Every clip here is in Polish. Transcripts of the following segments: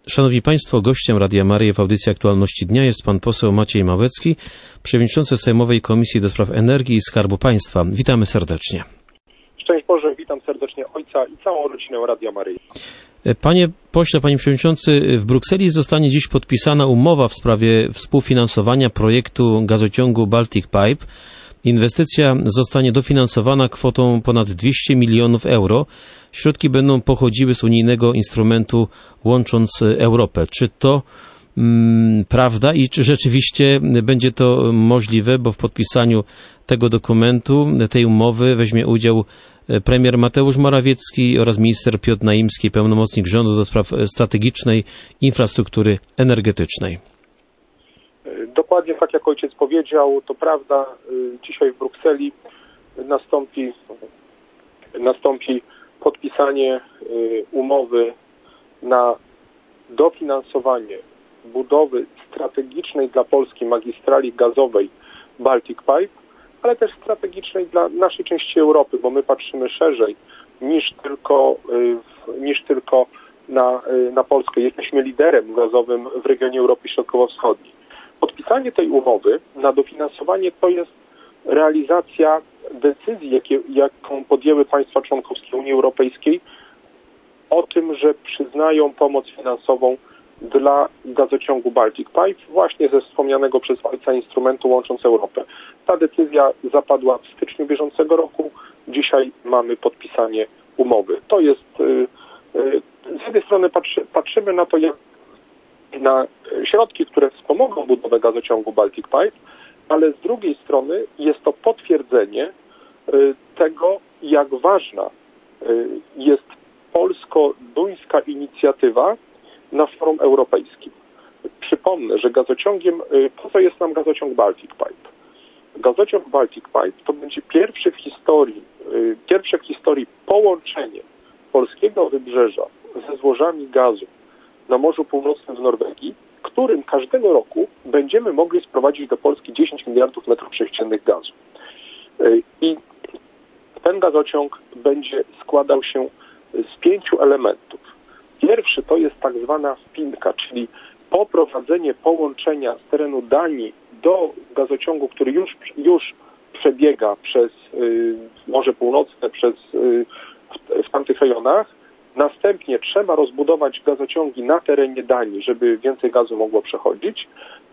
Szanowni Państwo, gościem Radia Maryja w audycji Aktualności Dnia jest pan poseł Maciej Małecki, przewodniczący Sejmowej Komisji do Spraw Energii i Skarbu Państwa. Witamy serdecznie. Szczęść Boże, witam serdecznie ojca i całą rodzinę Radia Maryja. Panie pośle, panie przewodniczący, w Brukseli zostanie dziś podpisana umowa w sprawie współfinansowania projektu gazociągu Baltic Pipe. Inwestycja zostanie dofinansowana kwotą ponad 200 milionów euro. Środki będą pochodziły z unijnego instrumentu Łącząc Europę. Czy to prawda i czy rzeczywiście będzie to możliwe, bo w podpisaniu tego dokumentu, tej umowy weźmie udział premier Mateusz Morawiecki oraz minister Piotr Naimski, pełnomocnik rządu do spraw strategicznej infrastruktury energetycznej? Dokładnie tak jak ojciec powiedział, to prawda, dzisiaj w Brukseli nastąpi podpisanie umowy na dofinansowanie budowy strategicznej dla Polski magistrali gazowej Baltic Pipe, ale też strategicznej dla naszej części Europy, bo my patrzymy szerzej niż tylko na Polskę. Jesteśmy liderem gazowym w regionie Europy Środkowo-Wschodniej. Podpisanie tej umowy na dofinansowanie to jest realizacja decyzji, jaką podjęły państwa członkowskie Unii Europejskiej o tym, że przyznają pomoc finansową dla gazociągu Baltic Pipe właśnie ze wspomnianego przez ojca instrumentu Łącząc Europę. Ta decyzja zapadła w styczniu bieżącego roku. Dzisiaj mamy podpisanie umowy. To jest, z jednej strony patrzymy na to, jak na środki, które wspomogą budowę gazociągu Baltic Pipe, ale z drugiej strony jest to potwierdzenie tego, jak ważna jest polsko-duńska inicjatywa na forum europejskim. Przypomnę, że gazociągiem, po co jest nam gazociąg Baltic Pipe? Gazociąg Baltic Pipe to będzie pierwsze w historii połączenie polskiego wybrzeża ze złożami gazu na Morzu Północnym w Norwegii, którym każdego roku będziemy mogli sprowadzić do Polski 10 miliardów metrów sześciennych gazu. I ten gazociąg będzie składał się z 5 elementów. Pierwszy to jest tak zwana wpinka, czyli poprowadzenie połączenia z terenu Danii do gazociągu, który już przebiega przez Morze Północne, w tamtych rejonach. Następnie trzeba rozbudować gazociągi na terenie Danii, żeby więcej gazu mogło przechodzić.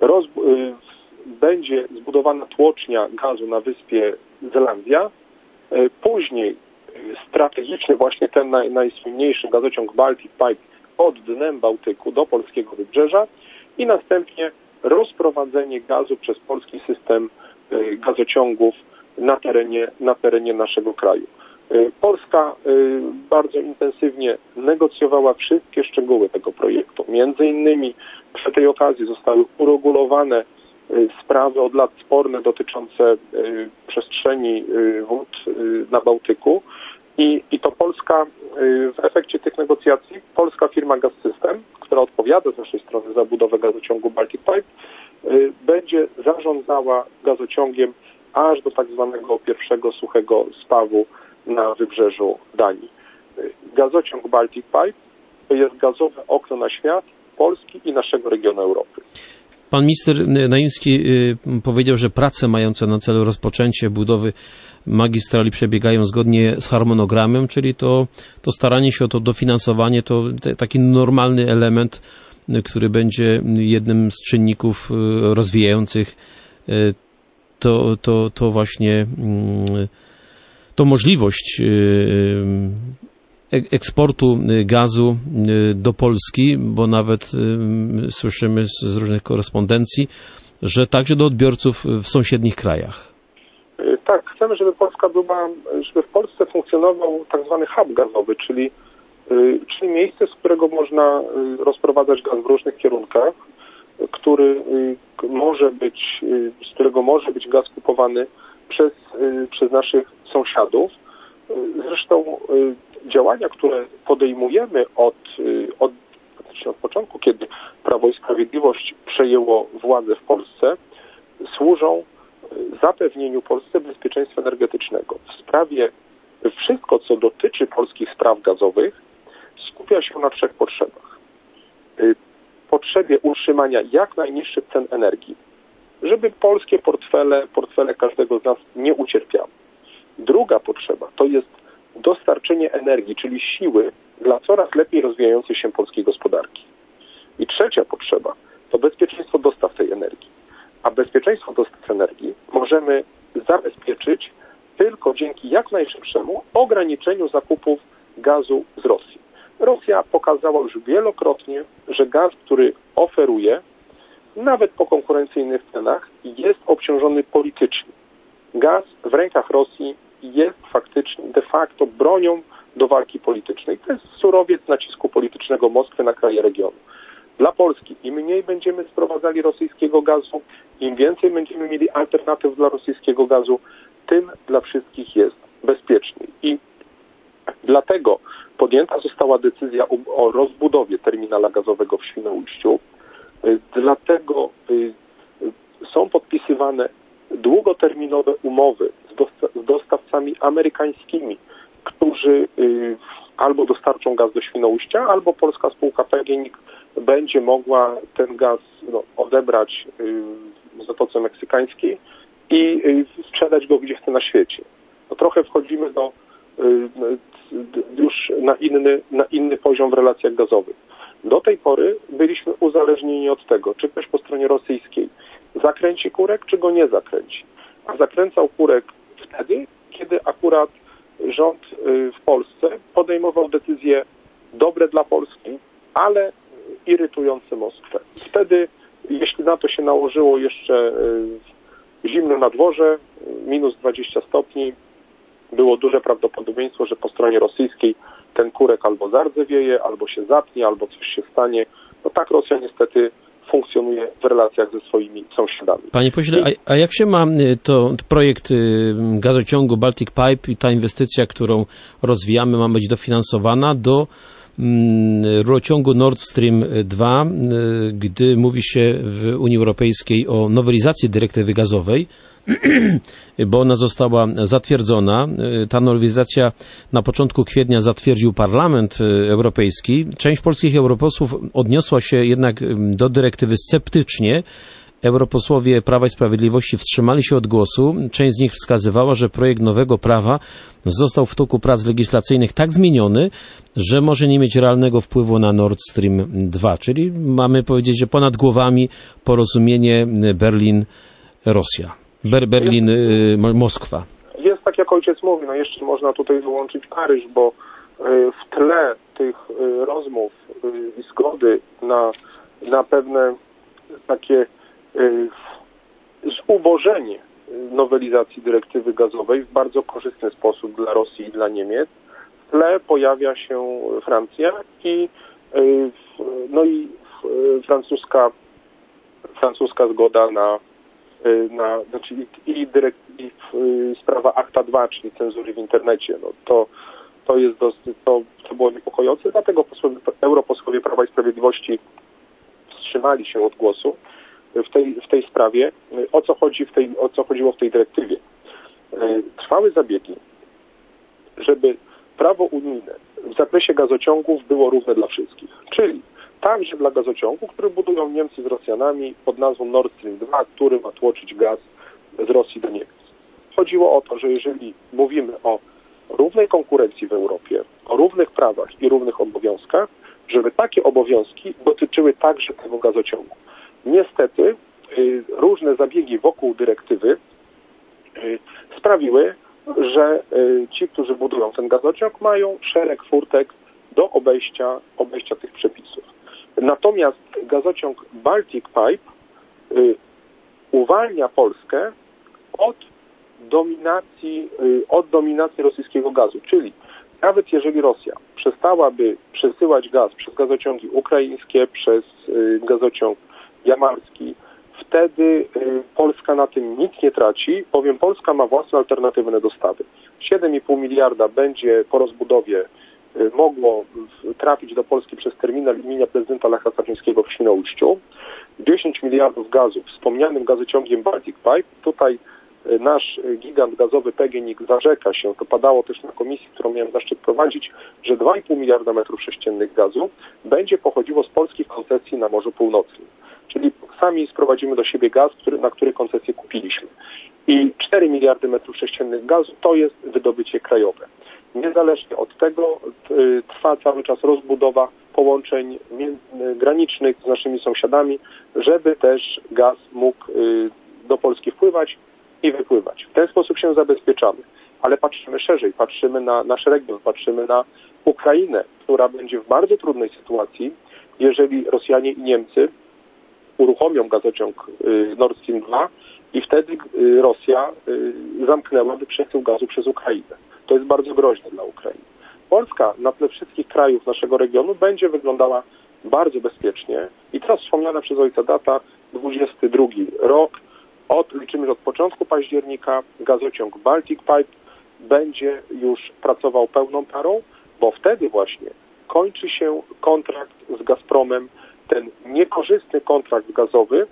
Będzie zbudowana tłocznia gazu na wyspie Zelandia. Później strategiczny właśnie ten najsłynniejszy gazociąg Baltic Pipe pod dnem Bałtyku do polskiego wybrzeża i następnie rozprowadzenie gazu przez polski system gazociągów na terenie naszego kraju. Polska bardzo intensywnie negocjowała wszystkie szczegóły tego projektu. Między innymi przy tej okazji zostały uregulowane sprawy od lat sporne dotyczące przestrzeni wód na Bałtyku i to Polska w efekcie tych negocjacji, polska firma Gaz-System, która odpowiada z naszej strony za budowę gazociągu Baltic Pipe, będzie zarządzała gazociągiem aż do tak zwanego pierwszego suchego spawu na wybrzeżu Danii. Gazociąg Baltic Pipe to jest gazowe okno na świat Polski i naszego regionu Europy. Pan minister Naimski powiedział, że prace mające na celu rozpoczęcie budowy magistrali przebiegają zgodnie z harmonogramem, czyli to staranie się o to dofinansowanie to taki normalny element, który będzie jednym z czynników rozwijających to właśnie to możliwość eksportu gazu do Polski, bo nawet słyszymy z różnych korespondencji, że także do odbiorców w sąsiednich krajach. Tak, chcemy, żeby w Polsce funkcjonował tak zwany hub gazowy, czyli miejsce, z którego można rozprowadzać gaz w różnych kierunkach, z którego może być gaz kupowany przez naszych sąsiadów. Zresztą działania, które podejmujemy od początku, kiedy Prawo i Sprawiedliwość przejęło władzę w Polsce, służą zapewnieniu Polsce bezpieczeństwa energetycznego. Wszystko, co dotyczy polskich spraw gazowych, skupia się na 3 potrzebach. potrzebie utrzymania jak najniższych cen energii, żeby polskie portfele każdego z nas nie ucierpiały. Druga potrzeba to jest dostarczenie energii, czyli siły dla coraz lepiej rozwijającej się polskiej gospodarki. I trzecia potrzeba to bezpieczeństwo dostaw tej energii. A bezpieczeństwo dostaw energii możemy zabezpieczyć tylko dzięki jak najszybszemu ograniczeniu zakupów gazu z Rosji. Rosja pokazała już wielokrotnie, że gaz, który oferuje, nawet po konkurencyjnych cenach, jest obciążony politycznie. Gaz w rękach Rosji jest faktycznie de facto bronią do walki politycznej. To jest surowiec nacisku politycznego Moskwy na kraje regionu. Dla Polski im mniej będziemy sprowadzali rosyjskiego gazu, im więcej będziemy mieli alternatyw dla rosyjskiego gazu, tym dla wszystkich jest bezpieczniej. I dlatego podjęta została decyzja o rozbudowie terminala gazowego w Świnoujściu. Dlatego są podpisywane długoterminowe umowy z dostawcami amerykańskimi, którzy albo dostarczą gaz do Świnoujścia, albo polska spółka PGNiG będzie mogła ten gaz odebrać w Zatoce Meksykańskiej i sprzedać go gdzie chce na świecie. No, trochę wchodzimy już na inny poziom w relacjach gazowych. Do tej pory byliśmy uzależnieni od tego, czy ktoś po stronie rosyjskiej zakręci kurek, czy go nie zakręci. A zakręcał kurek wtedy, kiedy akurat rząd w Polsce podejmował decyzje dobre dla Polski, ale irytujące Moskwę. Wtedy, jeśli na to się nałożyło jeszcze zimno na dworze, minus 20 stopni, było duże prawdopodobieństwo, że po stronie rosyjskiej ten kurek albo zardzewieje, albo się zatnie, albo coś się stanie. No tak Rosja niestety funkcjonuje w relacjach ze swoimi sąsiadami. Panie pośle, a jak się ma to projekt gazociągu Baltic Pipe i ta inwestycja, którą rozwijamy, ma być dofinansowana do rurociągu Nord Stream 2, gdy mówi się w Unii Europejskiej o nowelizacji dyrektywy gazowej, bo ona została zatwierdzona. Ta nowelizacja na początku kwietnia zatwierdził Parlament Europejski. Część polskich europosłów odniosła się jednak do dyrektywy sceptycznie. Europosłowie Prawa i Sprawiedliwości wstrzymali się od głosu. Część z nich wskazywała, że projekt nowego prawa został w toku prac legislacyjnych tak zmieniony, że może nie mieć realnego wpływu na Nord Stream 2. Czyli mamy powiedzieć, że ponad głowami porozumienie Berlin-Rosja. Berlin-Moskwa. Jest tak, jak ojciec mówi, jeszcze można tutaj wyłączyć Paryż, bo w tle tych rozmów i zgody na pewne takie zubożenie nowelizacji dyrektywy gazowej w bardzo korzystny sposób dla Rosji i dla Niemiec, w tle pojawia się Francja i francuska zgoda sprawa Akta 2, czyli cenzury w internecie. To było niepokojące, dlatego europosłowie Prawa i Sprawiedliwości wstrzymali się od głosu w tej sprawie. O co chodziło w tej dyrektywie? Trwały zabiegi, żeby prawo unijne w zakresie gazociągów było równe dla wszystkich, czyli także dla gazociągu, który budują Niemcy z Rosjanami pod nazwą Nord Stream 2, który ma tłoczyć gaz z Rosji do Niemiec. Chodziło o to, że jeżeli mówimy o równej konkurencji w Europie, o równych prawach i równych obowiązkach, żeby takie obowiązki dotyczyły także tego gazociągu. Niestety różne zabiegi wokół dyrektywy sprawiły, że ci, którzy budują ten gazociąg, mają szereg furtek do obejścia tych przepisów. Natomiast gazociąg Baltic Pipe uwalnia Polskę od dominacji rosyjskiego gazu, czyli nawet jeżeli Rosja przestałaby przesyłać gaz przez gazociągi ukraińskie, przez gazociąg jamalski, wtedy Polska na tym nic nie traci, bowiem Polska ma własne alternatywne dostawy. 7,5 miliarda będzie po rozbudowie mogło trafić do Polski przez terminal imienia prezydenta Lecha Kaczyńskiego w Świnoujściu. 10 miliardów gazu wspomnianym gazociągiem Baltic Pipe. Tutaj nasz gigant gazowy PGNiG zarzeka się, to padało też na komisji, którą miałem zaszczyt prowadzić, że 2,5 miliarda metrów sześciennych gazu będzie pochodziło z polskich koncesji na Morzu Północnym. Czyli sami sprowadzimy do siebie gaz, na który koncesję kupiliśmy. I 4 miliardy metrów sześciennych gazu to jest wydobycie krajowe. Niezależnie od tego trwa cały czas rozbudowa połączeń granicznych z naszymi sąsiadami, żeby też gaz mógł do Polski wpływać i wypływać. W ten sposób się zabezpieczamy. Ale patrzymy szerzej, patrzymy na nasz region, patrzymy na Ukrainę, która będzie w bardzo trudnej sytuacji, jeżeli Rosjanie i Niemcy uruchomią gazociąg Nord Stream 2 i wtedy Rosja zamknęłaby przesył gazu przez Ukrainę. To jest bardzo groźne dla Ukrainy. Polska na tle wszystkich krajów naszego regionu będzie wyglądała bardzo bezpiecznie i teraz wspomniana przez ojca data 22 rok. Liczymy, że od początku października gazociąg Baltic Pipe będzie już pracował pełną parą, bo wtedy właśnie kończy się kontrakt z Gazpromem, ten niekorzystny kontrakt gazowy,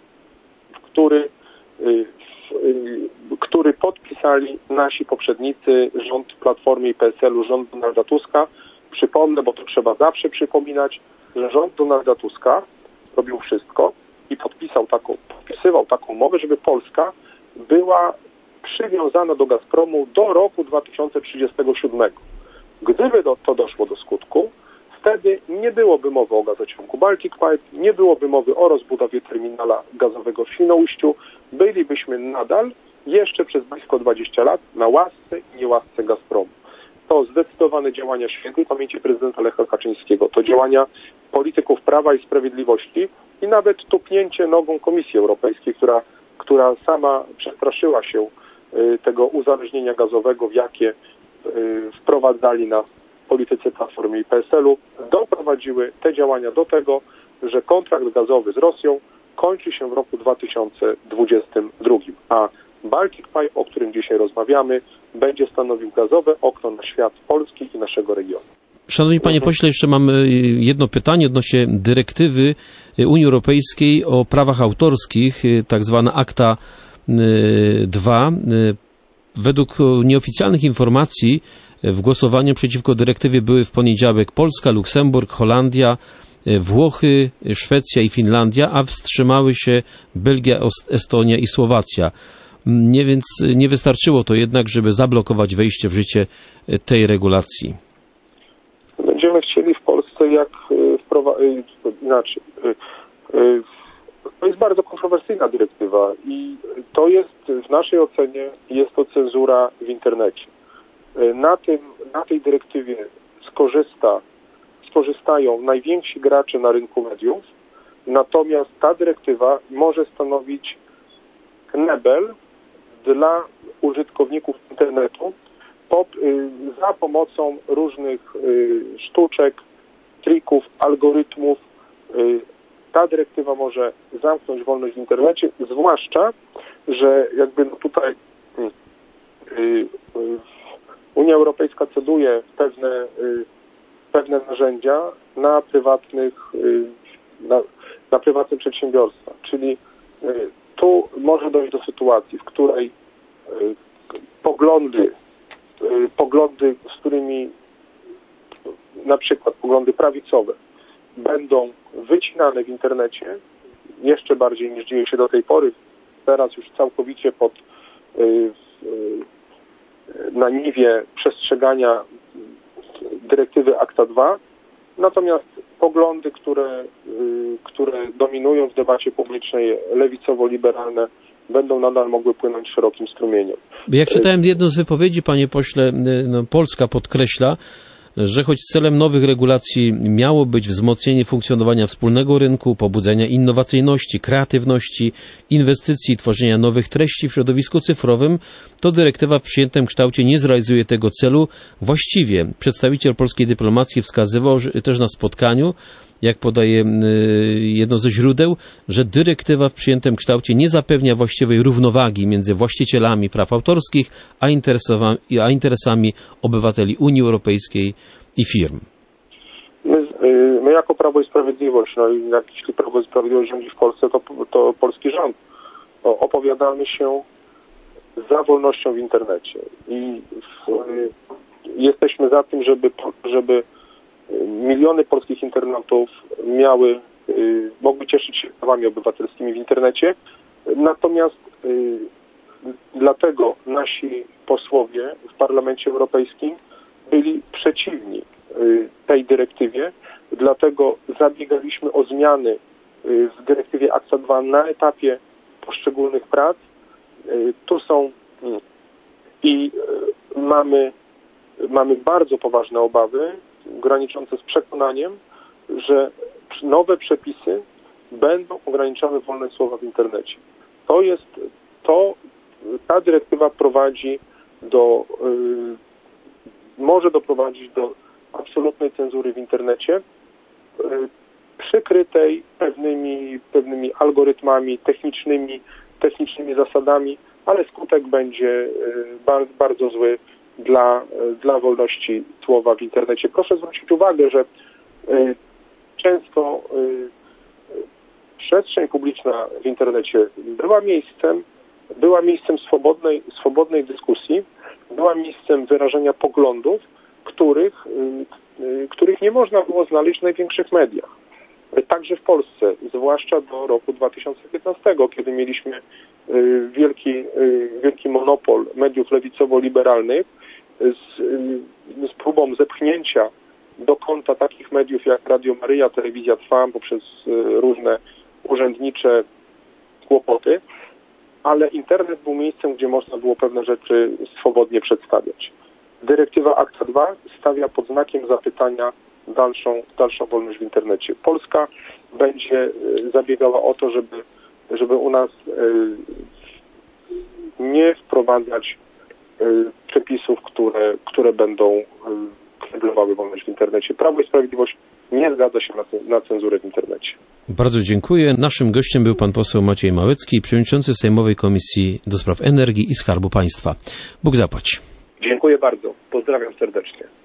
który podpisali nasi poprzednicy, rząd Platformy i PSL-u, rząd Donalda Tuska. Przypomnę, bo to trzeba zawsze przypominać, że rząd Donalda Tuska robił wszystko i podpisywał taką umowę, żeby Polska była przywiązana do Gazpromu do roku 2037. Gdyby to doszło do skutku, wtedy nie byłoby mowy o gazociągu Baltic Pipe, nie byłoby mowy o rozbudowie terminala gazowego w Świnoujściu. Bylibyśmy nadal jeszcze przez blisko 20 lat na łasce i niełasce Gazpromu. To zdecydowane działania świętej pamięci prezydenta Lecha Kaczyńskiego, to działania polityków Prawa i Sprawiedliwości i nawet tupnięcie nogą Komisji Europejskiej, która sama przestraszyła się tego uzależnienia gazowego, w jakie wprowadzali nas politycy Platformy i PSL-u, doprowadziły te działania do tego, że kontrakt gazowy z Rosją kończy się w roku 2022, a Baltic Pipe, o którym dzisiaj rozmawiamy, będzie stanowił gazowe okno na świat Polski i naszego regionu. Szanowni Panie Pośle, jeszcze mam jedno pytanie odnośnie dyrektywy Unii Europejskiej o prawach autorskich, tak zwana Akta 2. Według nieoficjalnych informacji w głosowaniu przeciwko dyrektywie były w poniedziałek Polska, Luksemburg, Holandia, Włochy, Szwecja i Finlandia, a wstrzymały się Belgia, Estonia i Słowacja. Więc nie wystarczyło to jednak, żeby zablokować wejście w życie tej regulacji. Będziemy chcieli w Polsce inaczej. To jest bardzo kontrowersyjna dyrektywa i to jest, w naszej ocenie, jest to cenzura w internecie. Na tej dyrektywie skorzystają najwięksi gracze na rynku mediów, natomiast ta dyrektywa może stanowić knebel dla użytkowników internetu za pomocą różnych sztuczek, trików, algorytmów. Ta dyrektywa może zamknąć wolność w internecie, zwłaszcza, że jakby tutaj Unia Europejska ceduje pewne narzędzia na prywatne przedsiębiorstwa. Czyli tu może dojść do sytuacji, w której poglądy, z którymi na przykład poglądy prawicowe będą wycinane w internecie jeszcze bardziej niż dzieje się do tej pory. Teraz już całkowicie na niwie przestrzegania dyrektywy Akta 2. Natomiast poglądy, które dominują w debacie publicznej, lewicowo-liberalne, będą nadal mogły płynąć szerokim strumieniem. Jak czytałem jedną z wypowiedzi, panie pośle, Polska podkreśla, że choć celem nowych regulacji miało być wzmocnienie funkcjonowania wspólnego rynku, pobudzenia innowacyjności, kreatywności, inwestycji, tworzenia nowych treści w środowisku cyfrowym, to dyrektywa w przyjętym kształcie nie zrealizuje tego celu właściwie. Przedstawiciel polskiej dyplomacji wskazywał też na spotkaniu, jak podaje jedno ze źródeł, że dyrektywa w przyjętym kształcie nie zapewnia właściwej równowagi między właścicielami praw autorskich, a interesami obywateli Unii Europejskiej i firm. My jako Prawo i Sprawiedliwość, jeśli Prawo i Sprawiedliwość rządzi w Polsce, to polski rząd, opowiadamy się za wolnością w internecie i jesteśmy za tym, żeby miliony polskich internautów mogły cieszyć się prawami obywatelskimi w internecie. Natomiast dlatego nasi posłowie w Parlamencie Europejskim byli przeciwni tej dyrektywie, dlatego zabiegaliśmy o zmiany w dyrektywie ACTA 2 na etapie poszczególnych prac. Tu są i mamy bardzo poważne obawy, graniczące z przekonaniem, że nowe przepisy będą ograniczały wolność słowa w internecie. Ta dyrektywa może doprowadzić do absolutnej cenzury w internecie, przykrytej pewnymi algorytmami technicznymi zasadami, ale skutek będzie bardzo zły dla wolności słowa w internecie. Proszę zwrócić uwagę, że często przestrzeń publiczna w internecie była miejscem swobodnej dyskusji, była miejscem wyrażenia poglądów, których nie można było znaleźć w największych mediach. Także w Polsce, zwłaszcza do roku 2015, kiedy mieliśmy wielki monopol mediów lewicowo-liberalnych z próbą zepchnięcia do kąta takich mediów jak Radio Maryja, Telewizja Trwam poprzez różne urzędnicze kłopoty, ale internet był miejscem, gdzie można było pewne rzeczy swobodnie przedstawiać. Dyrektywa ACTA 2 stawia pod znakiem zapytania dalszą wolność w internecie. Polska będzie zabiegała o to, żeby u nas nie przepisów, które będą kneblowały wolność w internecie. Prawo i Sprawiedliwość nie zgadza się na cenzurę w internecie. Bardzo dziękuję. Naszym gościem był pan poseł Maciej Małecki, przewodniczący Sejmowej Komisji do Spraw Energii i Skarbu Państwa. Bóg zapłać. Dziękuję bardzo. Pozdrawiam serdecznie.